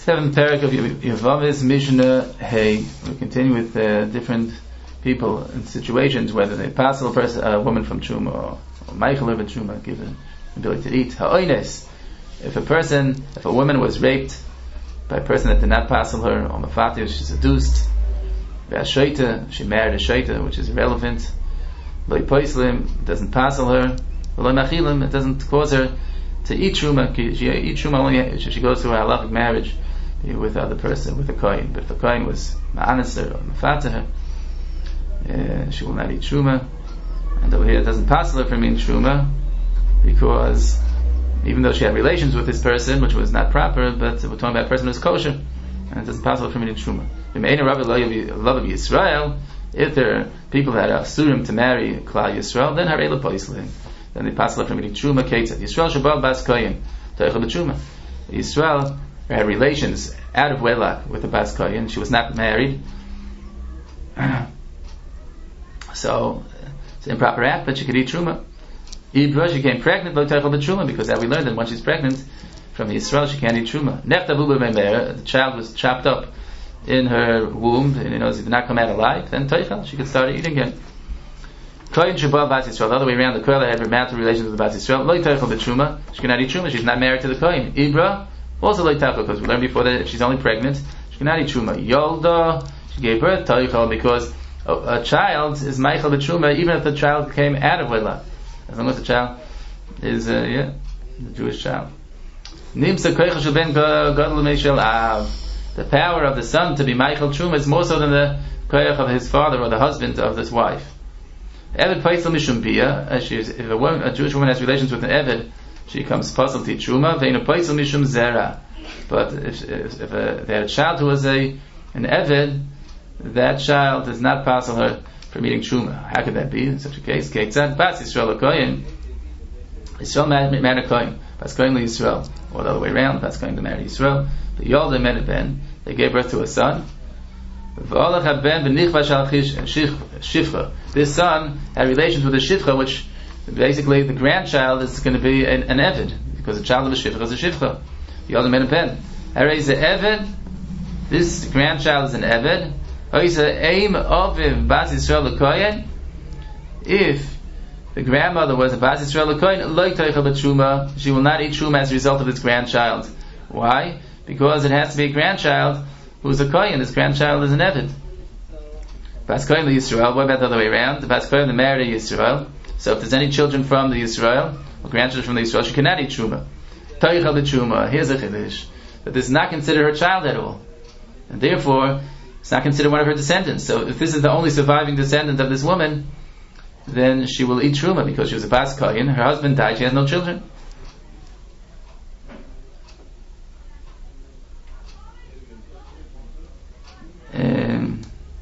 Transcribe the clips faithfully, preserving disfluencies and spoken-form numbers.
Seventh parak of Yevamah Mishnah Hey. We continue with uh, different people in situations, whether they pass a person, a woman from Truma or Michael of a Truma, given the ability to eat. Ha'oines. If a person, if a woman was raped by a person that did not pass her, or Mafati, she seduced, Ve'ashoita, she married a Shoita, which is irrelevant. Loi Poislim, doesn't pass her. Loi Machilim, it doesn't cause her to eat Truma. She eat Truma only if she goes through a halachic marriage with the other person, with a kohen. But if the kohen was ma'aneser or mafatah, uh, she will not eat truma. And over here it doesn't pass her from eating truma, because even though she had relations with this person, which was not proper, but we're talking about a person who's kosher, and it doesn't pass her from eating truma. If there are people that are asurim to marry Klal Yisrael, then harei lepoislim, then they pass her from eating truma. Ketzad Yisrael shabal bas kohen toichel b'truma. Yisrael had relations out of wedlock with the Bas Kohen. She was not married. So, it's an improper act, but she could eat Truma. Ibra, she became pregnant, but the Truma, because that we learned that once she's pregnant from Yisrael, she can't eat Truma. Nefta Buba Memer, the child was chopped up in her womb, and you know, it did not come out alive, then Teichel, she could start eating again. Kohen Shabbat Bas Yisrael, the other way around, the Kohen had romantic relations with the Bas Yisrael, Loi Teichel B'Truma, she cannot eat Truma, she's not married to the Kohen. Ibra, also like tachel, because we learned before that if she's only pregnant, she cannot eat truma. Yolda, she gave birth, taichel, because a, a child is meichel b'truma, even if the child came out of wedlock, as long as the child is, uh, yeah, the Jewish child. Nimsa koichel shel ben gadol meishel av. The power of the son to be meichel truma is more so than the koich of his father or the husband of this wife. Eved paisel mishum bia, as she is, if a, woman, a Jewish woman has relations with an eved, she comes puzzled to truma. Ve'inu paisel mishum zera. But if, if, if a, they had a child who was a an eved, that child does not puzzle her from eating truma. How could that be in such a case? Ketzad bas Yisrael kohen. Yisrael married a kohen. Bas kohen Yisrael, or the other way around. Bas kohen to marry Yisrael. The Yolda met a ben. They gave birth to a son. This son had relations with a shifcha, which basically the grandchild is going to be an, an eved, because the child of a shifcha is a shifcha. The other men a pen. Is the eved. This grandchild is an eved. If the grandmother was a Bas Yisrael kohen, she will not eat truma as a result of this grandchild. Why? Because it has to be a grandchild who's a kohen. This grandchild is an eved. Bas kohen Yisrael. What about the other way around? The Bas kohen married a Yisrael. So if there's any children from the Yisrael, or grandchildren from the Yisrael, she cannot eat truma. Toichel b'truma. Here's a chiddush, that this is not considered her child at all, and therefore it's not considered one of her descendants. So if this is the only surviving descendant of this woman, then she will eat truma because she was a Bas Kohen. Her husband died; she has no children. Um,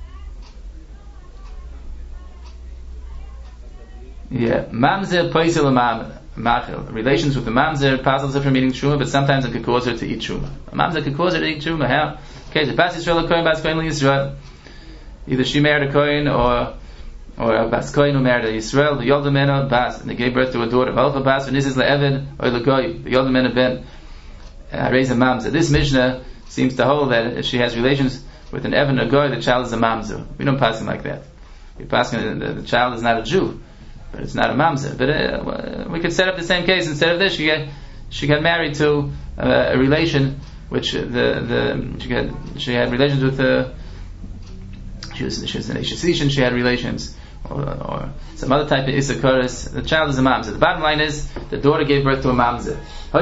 Yeah, mamzer paisel machil. Relations with the mamzer passes her from eating truma, but sometimes it could cause her to eat truma. A mamzer could cause her to eat truma. How? Okay, the Bas Yisrael kohen, Bas kohen Yisrael. Either she married a kohen or or a Bas kohen who married a Yisrael. The Yolda mena Bas, and they gave birth to a daughter. Alpha Bas v'nisis le'eved or legoy. The Yolda mena ben raise a mamzer. This Mishnah seems to hold that if she has relations with an Evan or goy, the child is a mamzer. We don't pass him like that. We pass him the, the child is not a Jew, but it's not a mamzer. But uh, we could set up the same case. Instead of this, she got she got married to uh, a relation, which the the she got she had relations with the she was she was an Ishasishan. She had relations, or, or some other type of Issachorus. The child is a mamzer. The bottom line is the daughter gave birth to a mamzer.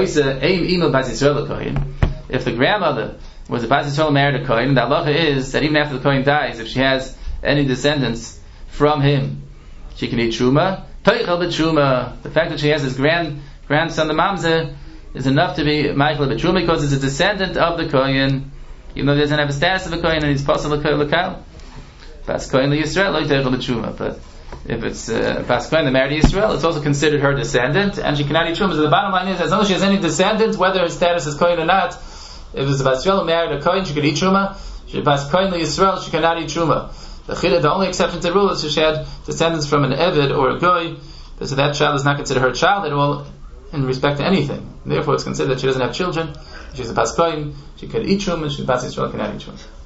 If the grandmother was a Bas Yisrael married a kohen, the halacha is that even after the kohen dies, if she has any descendants from him, she can eat truma. Toichel b'truma. The fact that she has this grand grandson, the mamzer, is enough to be meichel b'truma because it's a descendant of the kohen, even though he doesn't have a status of a kohen and he's possible l'kal. Bas kohen l'Yisrael lo toichel b'truma. But if it's uh, Bas kohen that married Yisrael, it's also considered her descendant, and she cannot eat truma. So the bottom line is, as long as she has any descendants, whether her status is kohen or not, if it's a Bas Yisrael who married a kohen, she could eat truma. If it's Bas kohen l'Yisrael, she cannot eat truma. The chida, the only exception to the rule is if she had descendants from an eved or a goy, so that child is not considered her child at all in respect to anything. Therefore, it's considered that she doesn't have children, She's a paskoim. She could eat truma. She's a pas Yisrael cannot eat truma.